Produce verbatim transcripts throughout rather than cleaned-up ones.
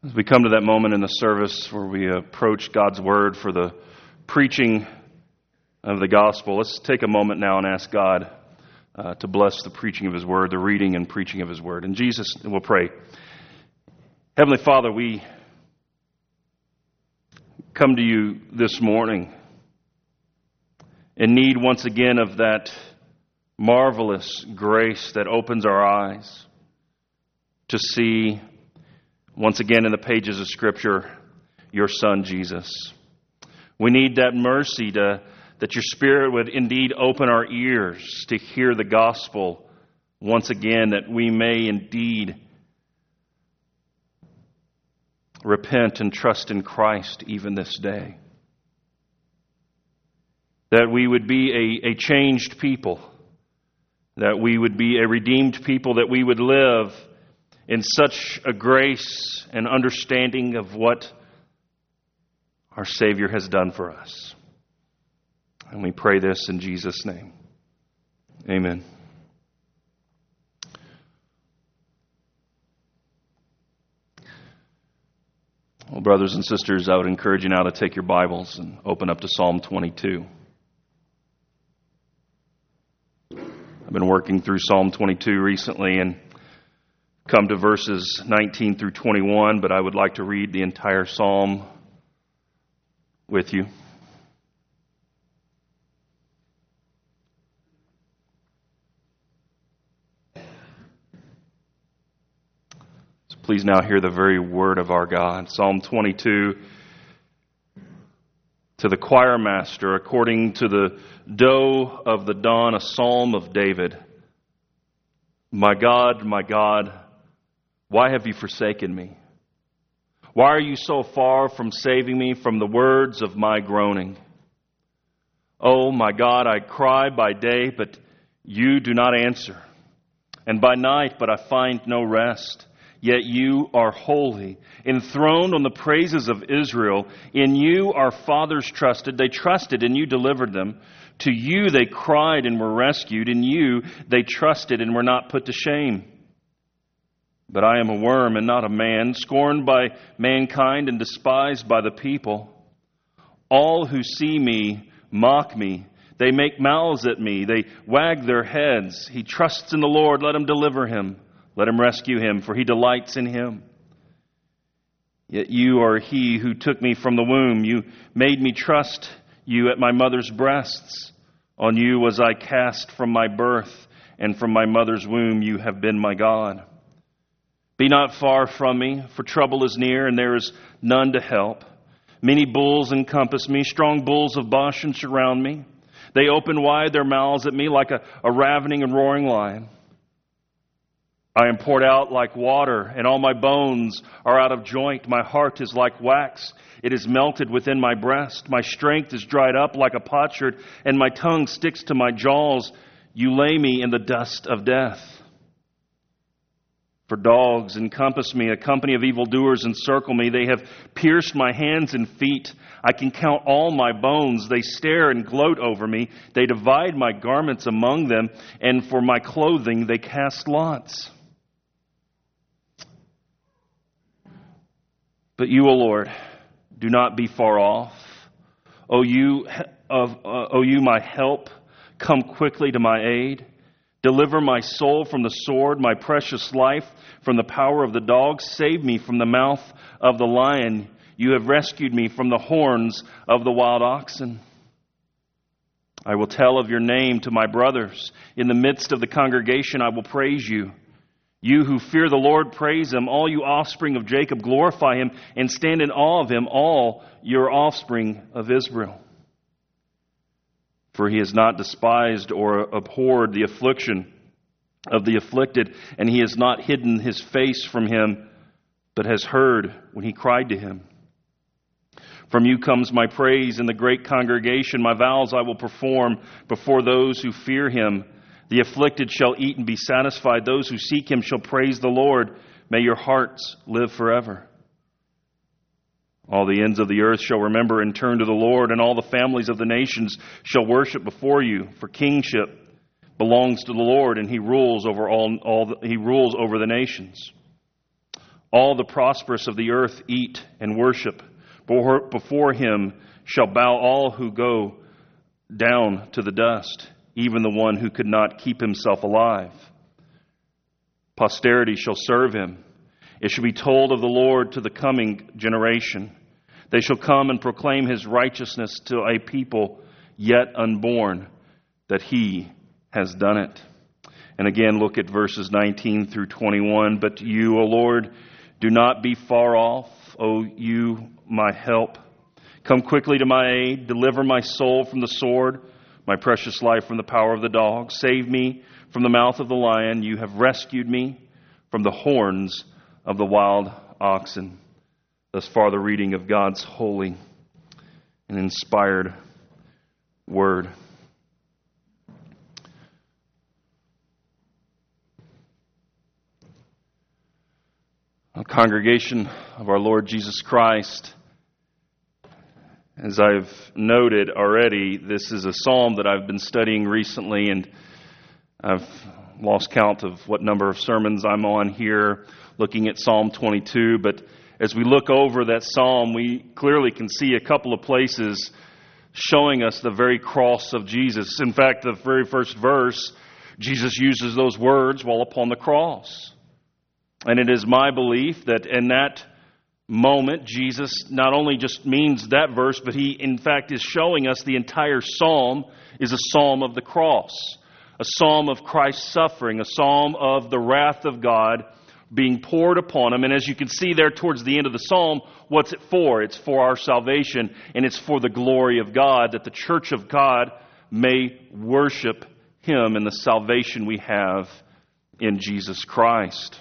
As we come to that moment in the service where we approach God's Word for the preaching of the gospel, let's take a moment now and ask God uh, to bless the preaching of His Word, the reading and preaching of His Word. And Jesus, we'll pray. Heavenly Father, we come to you this morning in need once again of that marvelous grace that opens our eyes to see once again in the pages of Scripture your Son Jesus. We need that mercy to, that your Spirit would indeed open our ears to hear the gospel once again, that we may indeed repent and trust in Christ even this day. That we would be a, a changed people, that we would be a redeemed people, that we would live in such a grace and understanding of what our Savior has done for us. And we pray this in Jesus' name. Amen. Well, brothers and sisters, I would encourage you now to take your Bibles and open up to Psalm twenty-two. I've been working through Psalm twenty-two recently and come to verses nineteen through twenty-one, but I would like to read the entire psalm with you. So please now hear the very word of our God. Psalm twenty-two, to the choir master, according to the doe of the dawn, a psalm of David. My God, my God, why have you forsaken me? Why are you so far from saving me from the words of my groaning? Oh, my God, I cry by day, but you do not answer, and by night, but I find no rest. Yet you are holy, enthroned on the praises of Israel. In you our fathers trusted. They trusted, and you delivered them. To you they cried and were rescued. In you they trusted and were not put to shame. But I am a worm and not a man, scorned by mankind and despised by the people. All who see me mock me. They make mouths at me. They wag their heads. He trusts in the Lord. Let him deliver him. Let him rescue him, for he delights in him. Yet you are he who took me from the womb. You made me trust you at my mother's breasts. On you was I cast from my birth, and from my mother's womb you have been my God. Be not far from me, for trouble is near, and there is none to help. Many bulls encompass me, strong bulls of Bashan surround me. They open wide their mouths at me like a, a ravening and roaring lion. I am poured out like water, and all my bones are out of joint. My heart is like wax. It is melted within my breast. My strength is dried up like a potsherd, and my tongue sticks to my jaws. You lay me in the dust of death. For dogs encompass me, a company of evildoers encircle me. They have pierced my hands and feet. I can count all my bones. They stare and gloat over me. They divide my garments among them, and for my clothing they cast lots. But you, O Lord, do not be far off. O you, of, uh, O you, my help, come quickly to my aid. Deliver my soul from the sword, my precious life from the power of the dog. Save me from the mouth of the lion. You have rescued me from the horns of the wild oxen. I will tell of your name to my brothers. In the midst of the congregation I will praise you. You who fear the Lord, praise Him. All you offspring of Jacob, glorify Him and stand in awe of Him, all your offspring of Israel. For He has not despised or abhorred the affliction of the afflicted, and He has not hidden His face from him, but has heard when he cried to Him. From you comes my praise in the great congregation. My vows I will perform before those who fear Him. The afflicted shall eat and be satisfied. Those who seek Him shall praise the Lord. May your hearts live forever. All the ends of the earth shall remember and turn to the Lord, and all the families of the nations shall worship before you. For kingship belongs to the Lord, and He rules over all, all the, He rules over the nations. All the prosperous of the earth eat and worship. Before him shall bow all who go down to the dust, even the one who could not keep himself alive. Posterity shall serve him. It shall be told of the Lord to the coming generation. They shall come and proclaim his righteousness to a people yet unborn, that he has done it. And again, look at verses nineteen through twenty-one. But you, O Lord, do not be far off, O you, my help. Come quickly to my aid. Deliver my soul from the sword, my precious life from the power of the dog. Save me from the mouth of the lion. You have rescued me from the horns of the wild oxen. Thus far, the reading of God's holy and inspired word. A congregation of our Lord Jesus Christ, as I've noted already, this is a psalm that I've been studying recently, and I've lost count of what number of sermons I'm on here looking at Psalm twenty-two. But as we look over that psalm, we clearly can see a couple of places showing us the very cross of Jesus. In fact, the very first verse, Jesus uses those words while upon the cross. And it is my belief that in that moment, Jesus not only just means that verse, but he in fact is showing us the entire psalm is a psalm of the cross. A psalm of Christ's suffering, a psalm of the wrath of God being poured upon him. And as you can see there towards the end of the psalm, what's it for? It's for our salvation, and it's for the glory of God, that the church of God may worship him in the salvation we have in Jesus Christ.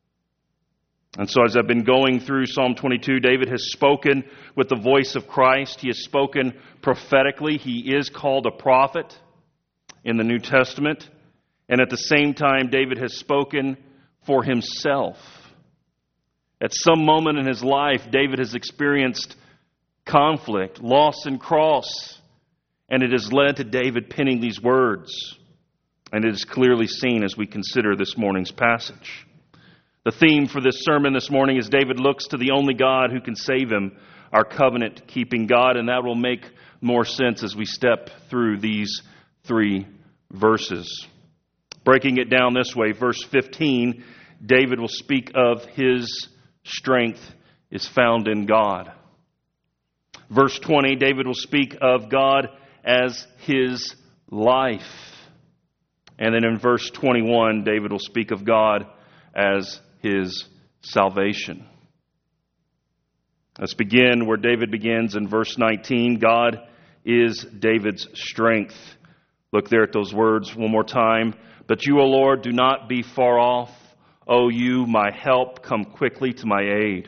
And so as I've been going through Psalm twenty-two, David has spoken with the voice of Christ. He has spoken prophetically. He is called a prophet in the New Testament. And at the same time, David has spoken for himself. At some moment in his life, David has experienced conflict, loss and cross, and it has led to David penning these words. And it is clearly seen as we consider this morning's passage. The theme for this sermon this morning is David looks to the only God who can save him, our covenant-keeping God, and that will make more sense as we step through these three verses. Breaking it down this way, verse fifteen, David will speak of his strength is found in God. Verse twenty, David will speak of God as his life. And then in verse twenty-one, David will speak of God as his salvation. Let's begin where David begins in verse nineteen. God is David's strength. Look there at those words one more time. But you, O Lord, do not be far off. O you, my help, come quickly to my aid.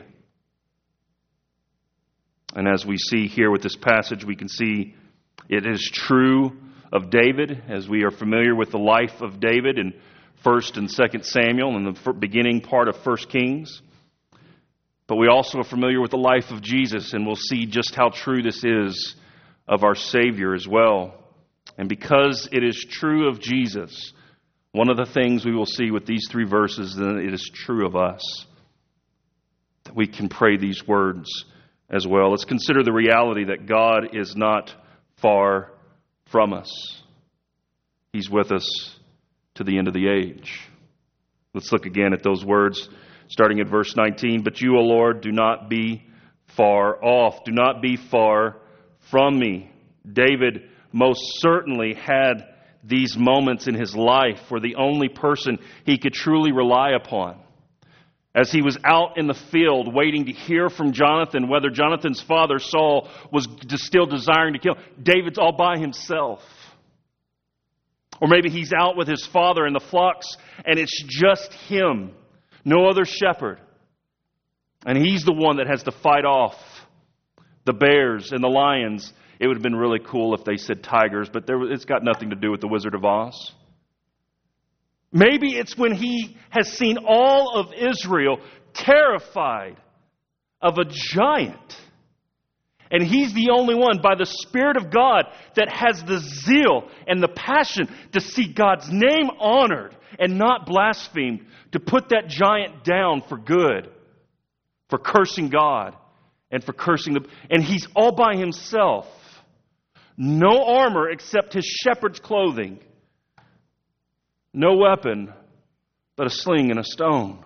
And as we see here with this passage, we can see it is true of David, as we are familiar with the life of David in First and Second Samuel and the beginning part of First Kings. But we also are familiar with the life of Jesus, and we'll see just how true this is of our Savior as well. And because it is true of Jesus, one of the things we will see with these three verses, then it is true of us, that we can pray these words as well. Let's consider the reality that God is not far from us. He's with us to the end of the age. Let's look again at those words, starting at verse nineteen. But you, O Lord, do not be far off. Do not be far from me. David most certainly had these moments in his life where the only person he could truly rely upon, as he was out in the field waiting to hear from Jonathan whether Jonathan's father Saul was still desiring to kill him, David's all by himself. Or maybe he's out with his father in the flocks and it's just him, no other shepherd. And he's the one that has to fight off the bears and the lions. It would have been really cool if they said tigers, but there, it's got nothing to do with the Wizard of Oz. Maybe it's when he has seen all of Israel terrified of a giant. And he's the only one by the Spirit of God that has the zeal and the passion to see God's name honored and not blasphemed, to put that giant down for good. for cursing God and for cursing the... And he's all by himself. No armor except his shepherd's clothing. No weapon but a sling and a stone.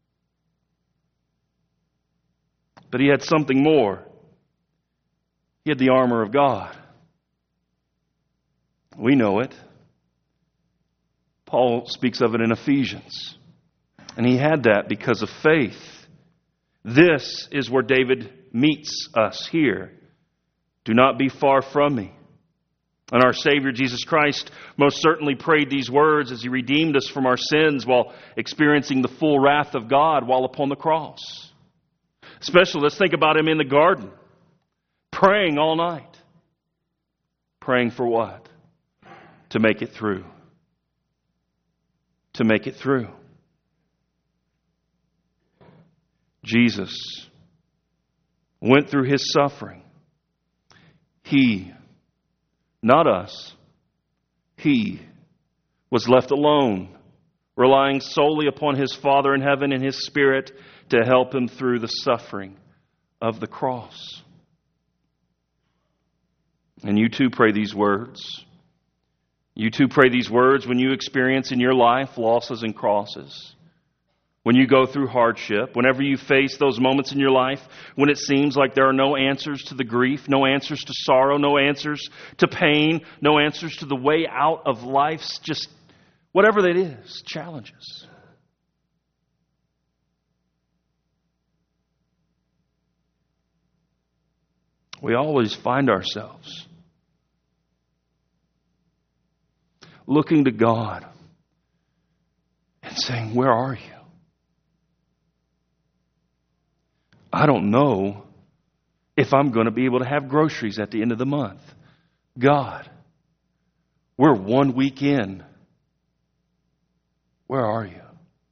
But he had something more. He had the armor of God. We know it. Paul speaks of it in Ephesians. And he had that because of faith. This is where David meets us here. Do not be far from me. And our Savior Jesus Christ most certainly prayed these words as he redeemed us from our sins while experiencing the full wrath of God while upon the cross. Especially, let's think about him in the garden, praying all night. Praying for what? To make it through. To make it through. Jesus went through his suffering. He, not us, he was left alone, relying solely upon his Father in heaven and his Spirit to help him through the suffering of the cross. And you too pray these words. You too pray these words when you experience in your life losses and crosses. When you go through hardship, whenever you face those moments in your life when it seems like there are no answers to the grief, no answers to sorrow, no answers to pain, no answers to the way out of life's just whatever that is, challenges. We always find ourselves looking to God and saying, where are you? I don't know if I'm going to be able to have groceries at the end of the month. God, we're one week in. Where are you?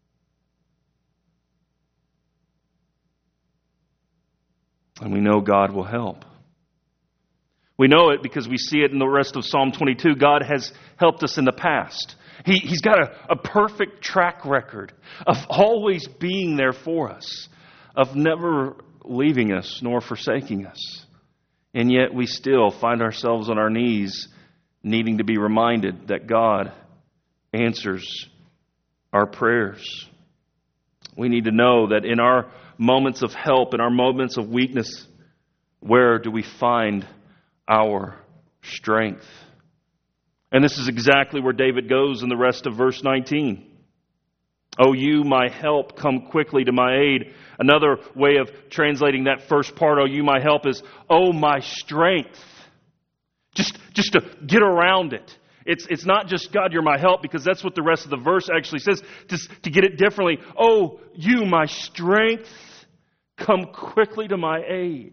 And we know God will help. We know it because we see it in the rest of Psalm twenty-two. God has helped us in the past. He, he's got a, a perfect track record of always being there for us, of never leaving us nor forsaking us. And yet we still find ourselves on our knees needing to be reminded that God answers our prayers. We need to know that in our moments of help, in our moments of weakness, where do we find our strength? And this is exactly where David goes in the rest of verse nineteen. O you, my help, come quickly to my aid. Another way of translating that first part, O you, my help, is, O my strength. Just, just to get around it. It's, it's not just, God, you're my help, because that's what the rest of the verse actually says. Just to get it differently, O you, my strength, come quickly to my aid.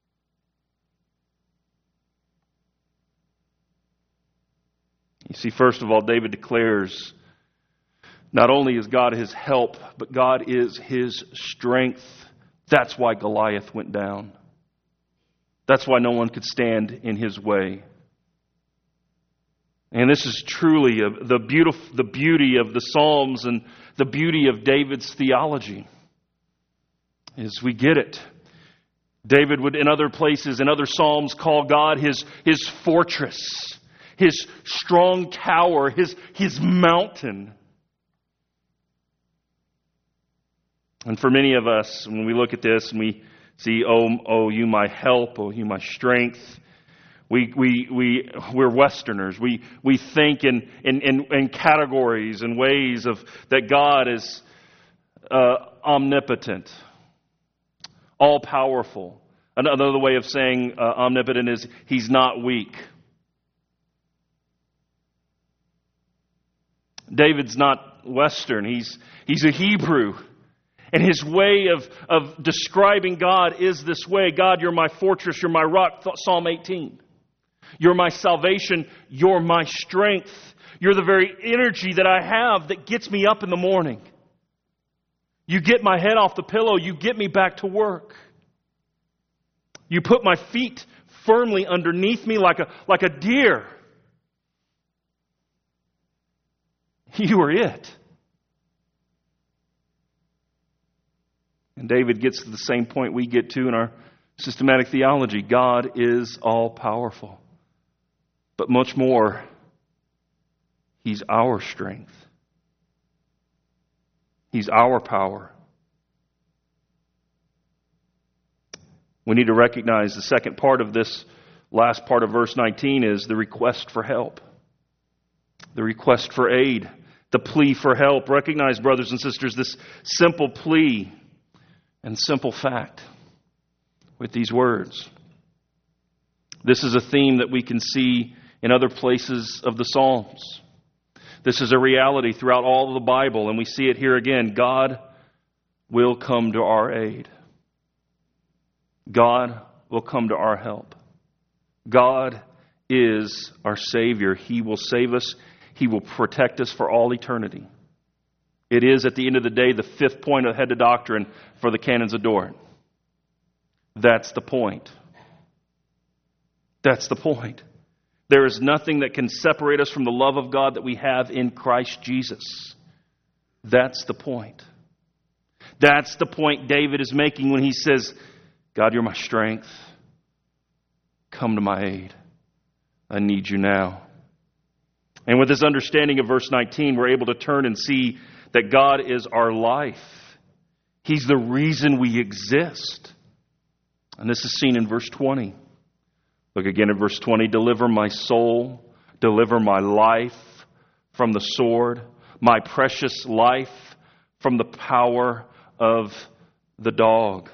You see, first of all, David declares not only is God his help, but God is his strength. That's why Goliath went down. That's why no one could stand in his way. And this is truly a, the, beautiful, the beauty of the Psalms and the beauty of David's theology. Is we get it. David would, in other places, in other Psalms, call God his, his fortress, his strong tower, his, his mountain. And for many of us, when we look at this and we see, oh, oh, you my help, oh, you my strength, we we we we're Westerners. We we think in in in, in categories and ways of that God is uh, omnipotent, all powerful. Another way of saying uh, omnipotent is he's not weak. David's not Western. He's he's a Hebrew. And his way of, of describing God is this way. God, you're my fortress, you're my rock, Psalm eighteen. You're my salvation, you're my strength. You're the very energy that I have that gets me up in the morning. You get my head off the pillow, you get me back to work. You put my feet firmly underneath me like a, like a deer. You are it. And David gets to the same point we get to in our systematic theology. God is all-powerful. But much more, He's our strength. He's our power. We need to recognize the second part of this last part of verse nineteen is the request for help. The request for aid. The plea for help. Recognize, brothers and sisters, this simple plea and simple fact with these words. This is a theme that we can see in other places of the Psalms. This is a reality throughout all of the Bible, and we see it here again. God will come to our aid. God will come to our help. God is our Savior. He will save us. He will protect us for all eternity. It is, at the end of the day, the fifth point ahead of doctrine for the canons of Dort. That's the point. That's the point. There is nothing that can separate us from the love of God that we have in Christ Jesus. That's the point. That's the point David is making when he says, God, you're my strength. Come to my aid. I need you now. And with this understanding of verse nineteen, we're able to turn and see that God is our life. He's the reason we exist. And this is seen in verse twenty. Look again at verse twenty. Deliver my soul, deliver my life from the sword, my precious life from the power of the dog.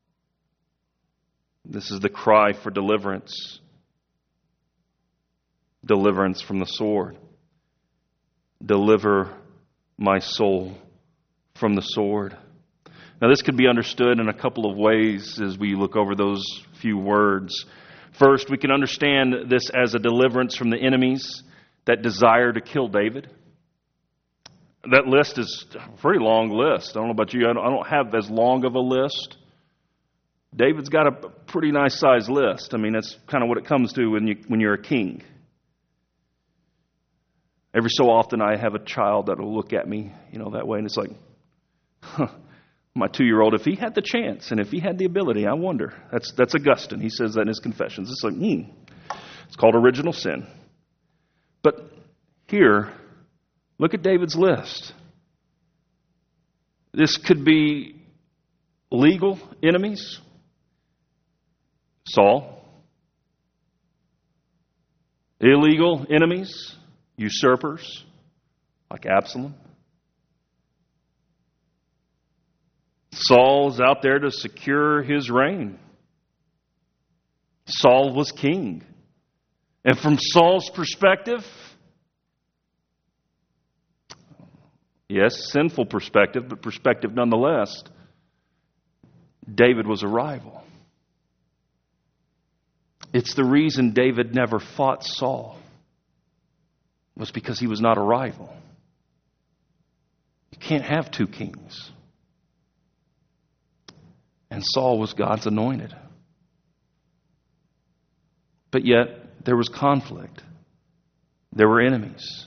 This is the cry for deliverance. Deliverance from the sword. Deliver my soul from the sword. Now this could be understood in a couple of ways as we look over those few words. First, we can understand this as a deliverance from the enemies that desire to kill David. That list is a pretty long list. I don't know about you. I don't, I don't have as long of a list. David's got a pretty nice sized list. I mean, that's kind of what it comes to when you when you're a king. Every so often I have a child that will look at me, you know, that way, and it's like, huh, my two-year-old, if he had the chance and if he had the ability, I wonder. That's that's Augustine. He says that in his Confessions. It's like, hmm, it's called original sin. But here, look at David's list. This could be legal enemies. Saul. Illegal enemies. Usurpers. Like Absalom. Saul's out there to secure his reign. Saul was king. And from Saul's perspective, yes, sinful perspective, but perspective nonetheless, David was a rival. It's the reason David never fought Saul, was because he was not a rival. You can't have two kings. And Saul was God's anointed. But yet, there was conflict. There were enemies.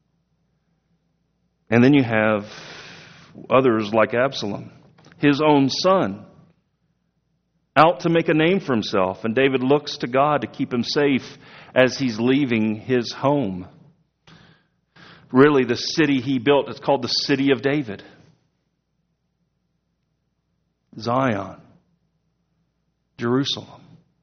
And then you have others like Absalom, his own son, out to make a name for himself. And David looks to God to keep him safe as he's leaving his home. Really, the city he built, it's called the City of David. Zion. Jerusalem.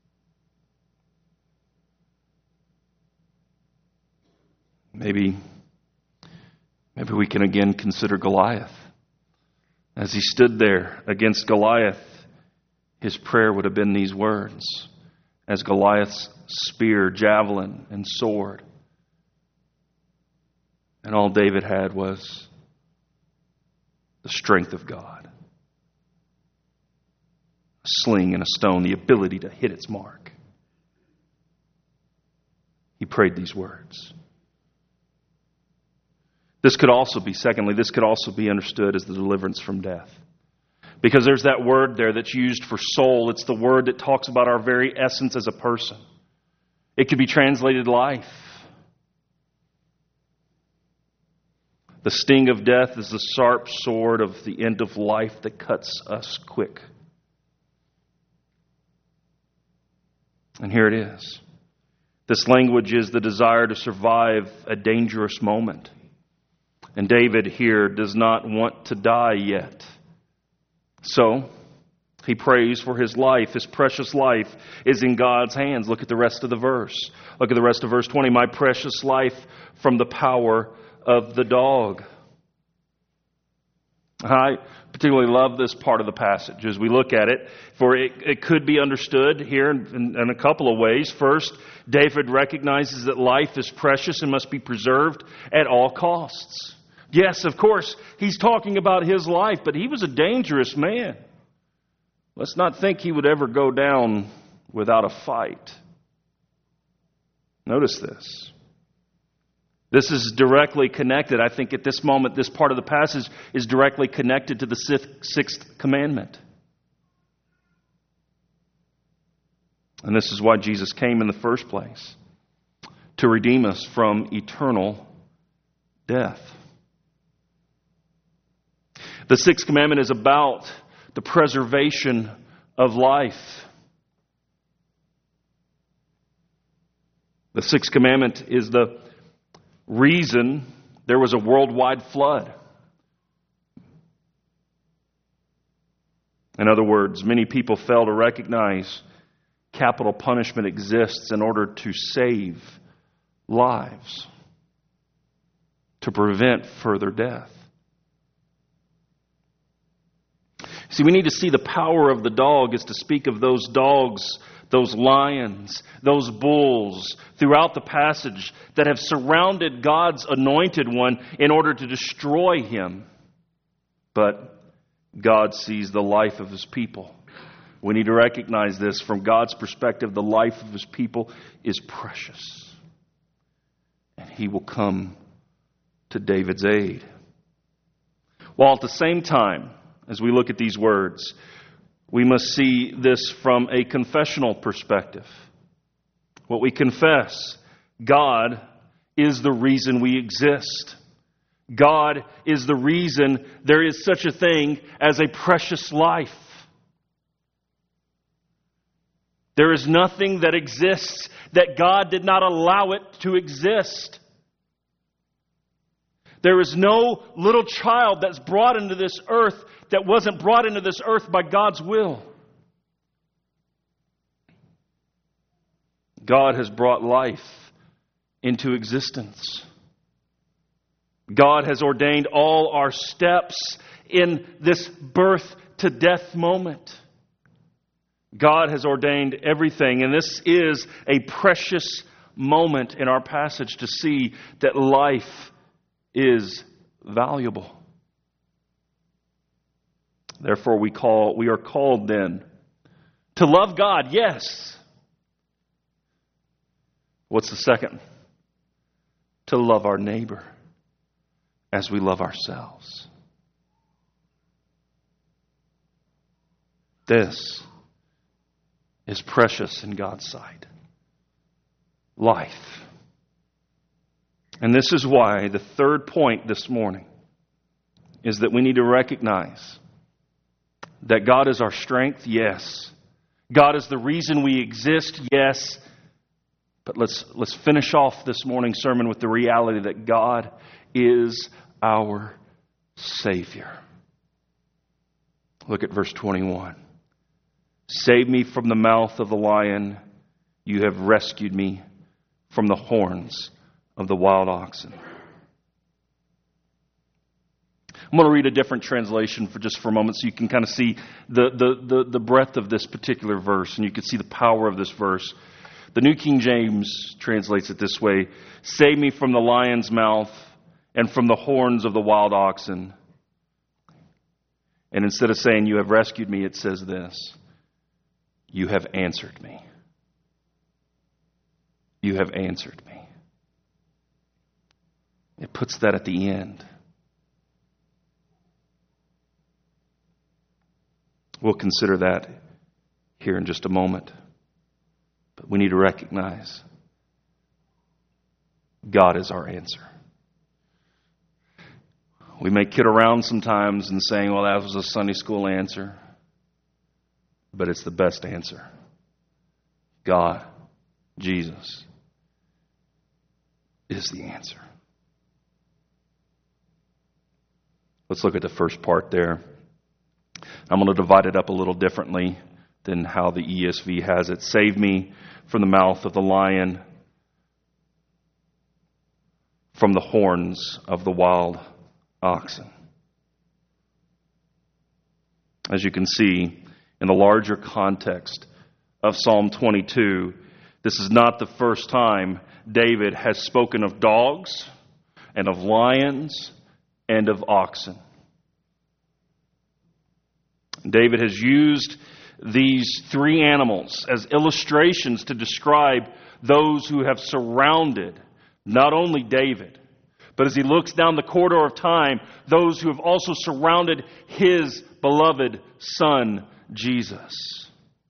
Maybe, maybe we can again consider Goliath. As he stood there against Goliath, his prayer would have been these words. As Goliath's spear, javelin, and sword. And all David had was the strength of God. A sling and a stone, the ability to hit its mark. He prayed these words. This could also be, secondly, this could also be understood as the deliverance from death. Because there's that word there that's used for soul. It's the word that talks about our very essence as a person. It could be translated life. The sting of death is the sharp sword of the end of life that cuts us quick. And here it is. This language is the desire to survive a dangerous moment. And David here does not want to die yet. So, he prays for his life. His precious life is in God's hands. Look at the rest of the verse. Look at the rest of verse twenty. My precious life from the power of the dog. I particularly love this part of the passage as we look at it, for it, it could be understood here in, in a couple of ways. First, David recognizes that life is precious and must be preserved at all costs. Yes, of course, he's talking about his life, but he was a dangerous man. Let's not think he would ever go down without a fight. Notice this. This is directly connected. I think at this moment, this part of the passage is directly connected to the sixth commandment. And this is why Jesus came in the first place, to redeem us from eternal death. The sixth commandment is about the preservation of life. The sixth commandment is the reason there was a worldwide flood. In other words, many people fail to recognize capital punishment exists in order to save lives, to prevent further death. See, we need to see the power of the dog is to speak of those dogs, those lions, those bulls throughout the passage that have surrounded God's anointed one in order to destroy him. But God sees the life of his people. We need to recognize this. From God's perspective, the life of his people is precious. And he will come to David's aid. While at the same time, as we look at these words, we must see this from a confessional perspective. What we confess, God is the reason we exist. God is the reason there is such a thing as a precious life. There is nothing that exists that God did not allow it to exist. There is no little child that's brought into this earth that wasn't brought into this earth by God's will. God has brought life into existence. God has ordained all our steps in this birth to death moment. God has ordained everything, and this is a precious moment in our passage to see that life is valuable. Therefore, we call we are called then to love God, yes. What's the second? To love our neighbor as we love ourselves. This is precious in God's sight. Life. And this is why the third point this morning is that we need to recognize that God is our strength, yes. God is the reason we exist, yes. But let's let's finish off this morning's sermon with the reality that God is our Savior. Look at verse twenty-one. Save me from the mouth of the lion. You have rescued me from the horns of the wild oxen. I'm going to read a different translation for just for a moment so you can kind of see the, the, the, the breadth of this particular verse and you can see the power of this verse. The New King James translates it this way. Save me from the lion's mouth and from the horns of the wild oxen. And instead of saying you have rescued me, it says this. You have answered me. You have answered me. It puts that at the end. We'll consider that here in just a moment. But we need to recognize God is our answer. We may kid around sometimes and saying, well, that was a Sunday school answer. But it's the best answer. God, Jesus, is the answer. Let's look at the first part there. I'm going to divide it up a little differently than how the E S V has it. Save me from the mouth of the lion, from the horns of the wild oxen. As you can see, in the larger context of Psalm twenty-two, this is not the first time David has spoken of dogs and of lions and of oxen. David has used these three animals as illustrations to describe those who have surrounded not only David, but as he looks down the corridor of time, those who have also surrounded his beloved Son, Jesus.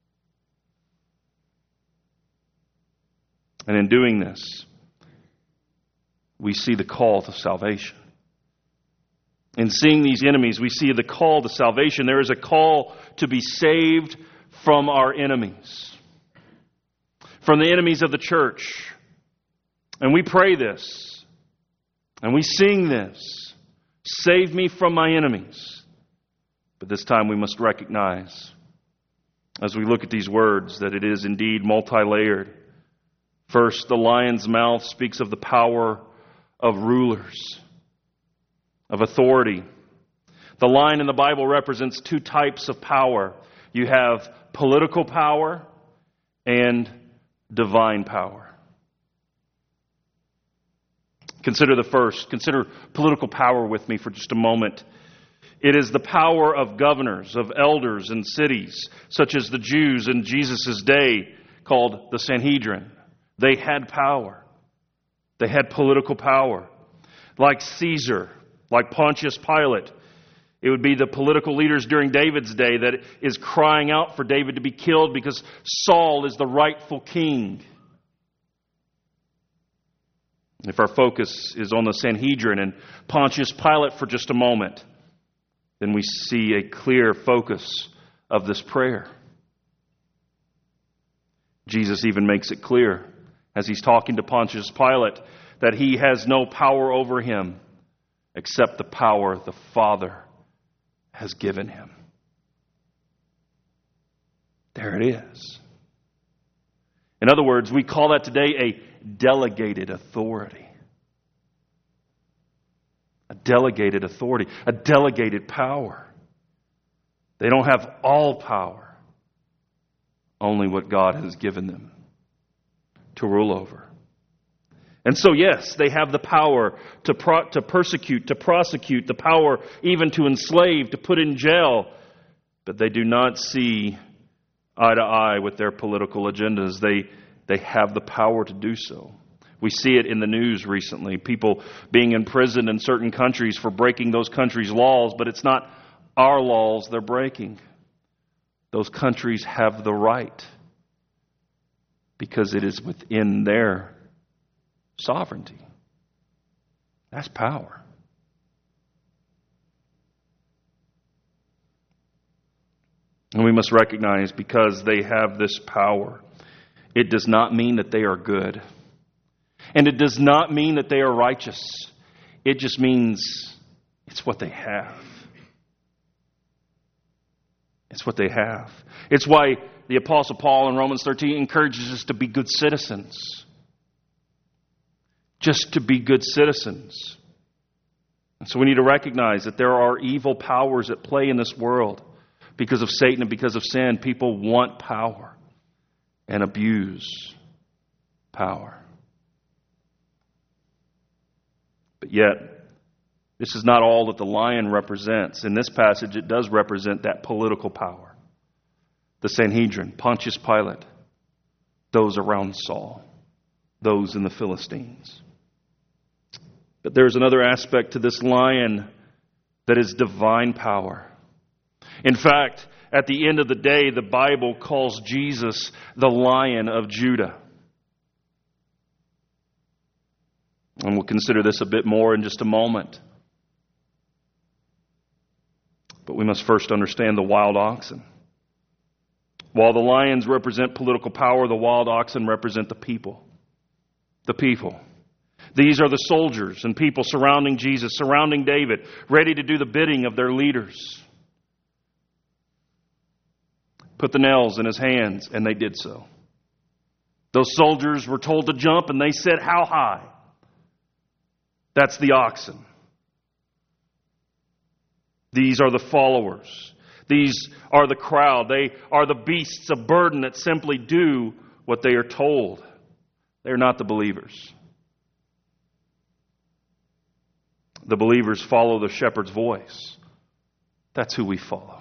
And in doing this, we see the call to salvation. In seeing these enemies, we see the call to salvation. There is a call to be saved from our enemies, from the enemies of the church. And we pray this, and we sing this, save me from my enemies. But this time we must recognize, as we look at these words, that it is indeed multi-layered. First, the lion's mouth speaks of the power of rulers, of authority. The lion in the Bible represents two types of power. You have political power and divine power. Consider the first. Consider political power with me for just a moment. It is the power of governors, of elders in cities, such as the Jews in Jesus' day called the Sanhedrin. They had power. They had political power. Like Caesar, like Pontius Pilate, it would be the political leaders during David's day that is crying out for David to be killed because Saul is the rightful king. If our focus is on the Sanhedrin and Pontius Pilate for just a moment, then we see a clear focus of this prayer. Jesus even makes it clear as he's talking to Pontius Pilate that he has no power over him except the power the Father has given him. There it is. In other words, we call that today a delegated authority. A delegated authority, a delegated power. They don't have all power, only what God has given them to rule over. And so, yes, they have the power to pro- to persecute, to prosecute, the power even to enslave, to put in jail. But they do not see eye to eye with their political agendas. They, they have the power to do so. We see it in the news recently. People being imprisoned in certain countries for breaking those countries' laws, but it's not our laws they're breaking. Those countries have the right because it is within their sovereignty. That's power. And we must recognize, because they have this power, it does not mean that they are good. And it does not mean that they are righteous. It just means it's what they have. It's what they have. It's why the Apostle Paul in Romans thirteen encourages us to be good citizens. Just to be good citizens. And so we need to recognize that there are evil powers at play in this world. Because of Satan and because of sin, people want power and abuse power. But yet, this is not all that the lion represents. In this passage, it does represent that political power. The Sanhedrin, Pontius Pilate, those around Saul, those in the Philistines. But there's another aspect to this lion that is divine power. In fact, at the end of the day, the Bible calls Jesus the Lion of Judah. And we'll consider this a bit more in just a moment. But we must first understand the wild oxen. While the lions represent political power, the wild oxen represent the people. The people. These are the soldiers and people surrounding Jesus, surrounding David, ready to do the bidding of their leaders. Put the nails in his hands, and they did so. Those soldiers were told to jump, and they said, "How high?" That's the oxen. These are the followers. These are the crowd. They are the beasts of burden that simply do what they are told. They are not the believers. The believers follow the shepherd's voice. That's who we follow.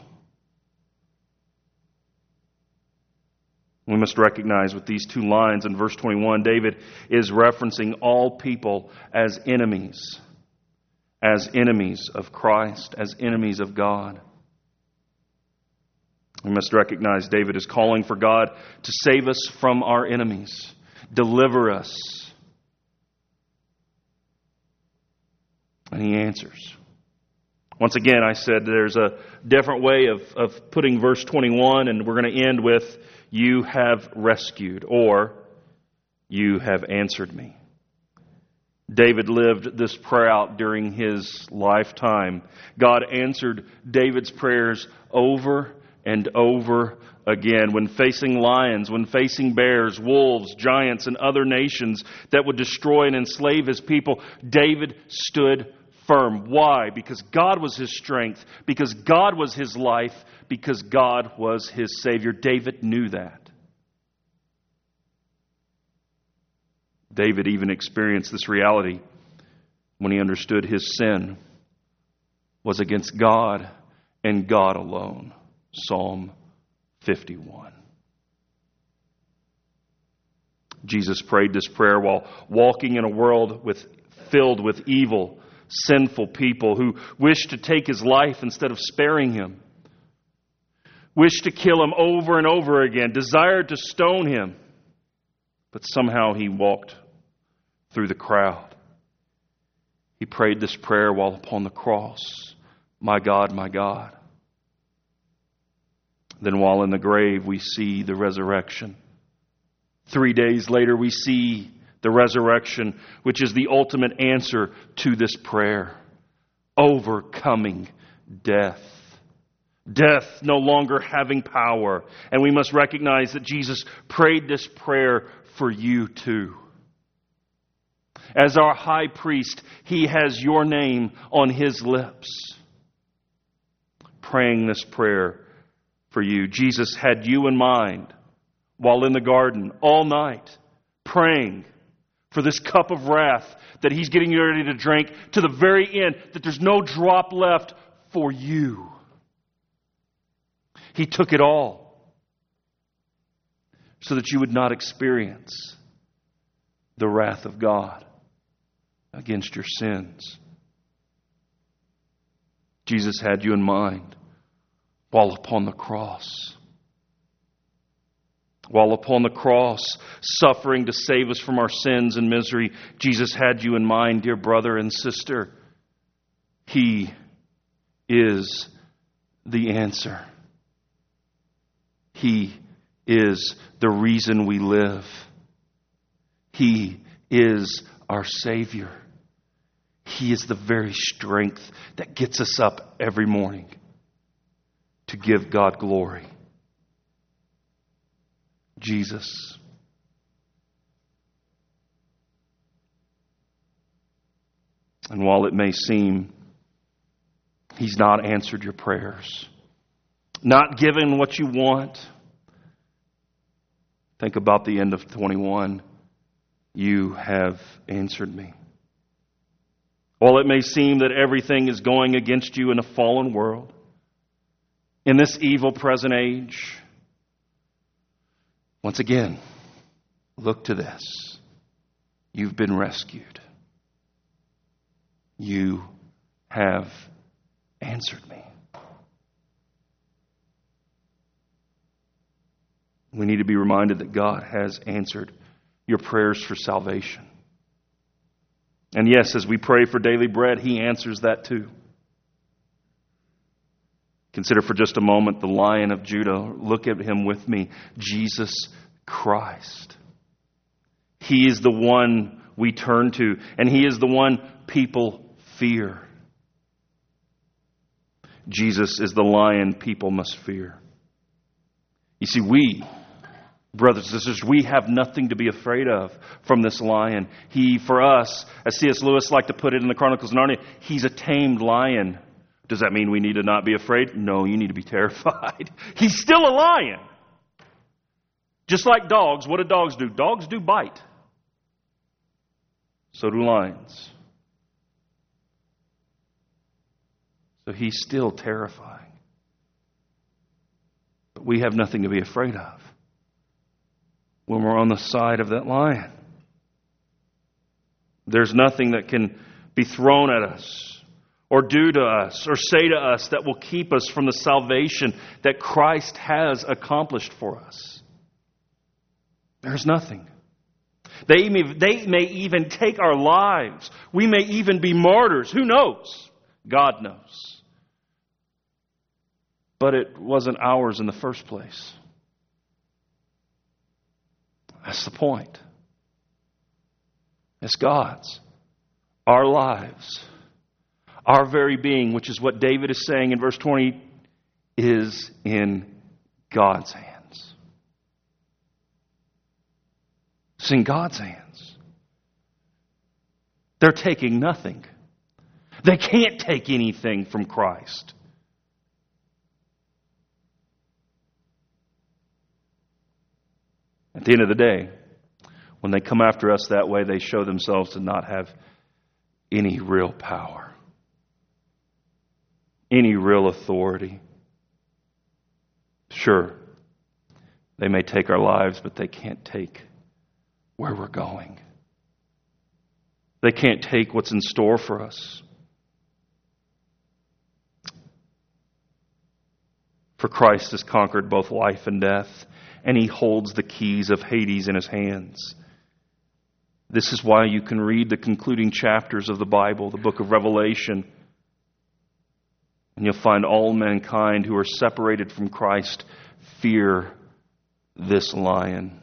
We must recognize with these two lines in verse twenty-one, David is referencing all people as enemies, as enemies of Christ, as enemies of God. We must recognize David is calling for God to save us from our enemies, deliver us. And he answers. Once again, I said there's a different way of, of putting verse twenty-one, and we're going to end with, "You have rescued," or "You have answered me." David lived this prayer out during his lifetime. God answered David's prayers over and over again. When facing lions, when facing bears, wolves, giants, and other nations that would destroy and enslave his people, David stood firm. Why? Because God was his strength, because God was his life, because God was his Savior. David knew that. David even experienced this reality when he understood his sin was against God and God alone. Psalm fifty-one. Jesus prayed this prayer while walking in a world with, filled with evil, sinful people who wished to take his life instead of sparing him, wished to kill him over and over again, desired to stone him. But somehow he walked through the crowd. He prayed this prayer while upon the cross. "My God, my God." Then while in the grave, we see the resurrection. Three days later, we see the resurrection, which is the ultimate answer to this prayer. Overcoming death. Death no longer having power. And we must recognize that Jesus prayed this prayer for you too. As our high priest, he has your name on his lips, praying this prayer for you. Jesus had you in mind while in the garden all night, praying for this cup of wrath that he's getting ready to drink to the very end, that there's no drop left for you. He took it all so that you would not experience the wrath of God against your sins. Jesus had you in mind while upon the cross. While upon the cross, suffering to save us from our sins and misery, Jesus had you in mind, dear brother and sister. He is the answer. He is the reason we live. He is our Savior. He is the very strength that gets us up every morning to give God glory. Jesus. And while it may seem He's not answered your prayers, not given what you want, think about the end of twenty-one. You have answered me. While it may seem that everything is going against you in a fallen world, in this evil present age, once again, look to this. You've been rescued. You have answered me. We need to be reminded that God has answered your prayers for salvation. And yes, as we pray for daily bread, He answers that too. Consider for just a moment the Lion of Judah. Look at him with me, Jesus Christ. He is the one we turn to, and He is the one people fear. Jesus is the Lion people must fear. You see, we, brothers and sisters, we have nothing to be afraid of from this lion. He, for us, as C S Lewis liked to put it in the Chronicles of Narnia, he's a tamed lion. Does that mean we need to not be afraid? No, you need to be terrified. He's still a lion. Just like dogs, what do dogs do? Dogs do bite. So do lions. So he's still terrifying. But we have nothing to be afraid of when we're on the side of that lion. There's nothing that can be thrown at us or do to us, or say to us that will keep us from the salvation that Christ has accomplished for us. There's nothing. They may, they may even take our lives. We may even be martyrs. Who knows? God knows. But it wasn't ours in the first place. That's the point. It's God's. Our lives. Our very being, which is what David is saying in verse twenty, is in God's hands. It's in God's hands. They're taking nothing. They can't take anything from Christ. At the end of the day, when they come after us that way, they show themselves to not have any real power. Any real authority. Sure, they may take our lives, but they can't take where we're going. They can't take what's in store for us. For Christ has conquered both life and death, and He holds the keys of Hades in His hands. This is why you can read the concluding chapters of the Bible, the book of Revelation, and you'll find all mankind who are separated from Christ fear this lion.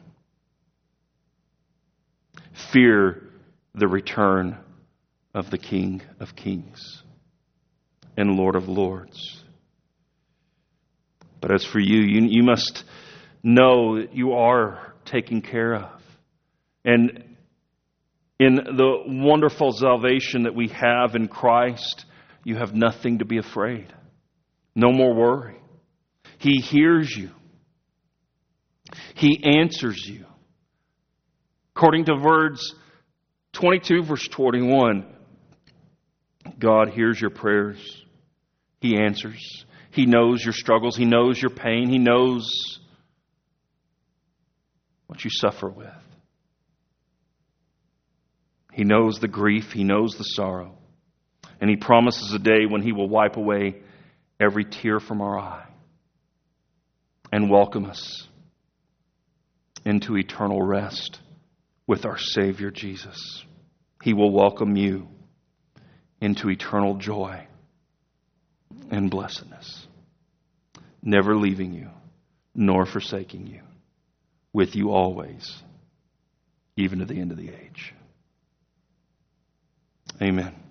Fear the return of the King of Kings and Lord of Lords. But as for you, you, you must know that you are taken care of. And in the wonderful salvation that we have in Christ, you have nothing to be afraid. No more worry. He hears you. He answers you. According to verse twenty-two, verse twenty-one, God hears your prayers. He answers. He knows your struggles. He knows your pain. He knows what you suffer with. He knows the grief. He knows the sorrow. And He promises a day when He will wipe away every tear from our eye and welcome us into eternal rest with our Savior Jesus. He will welcome you into eternal joy and blessedness, never leaving you nor forsaking you, with you always, even to the end of the age. Amen.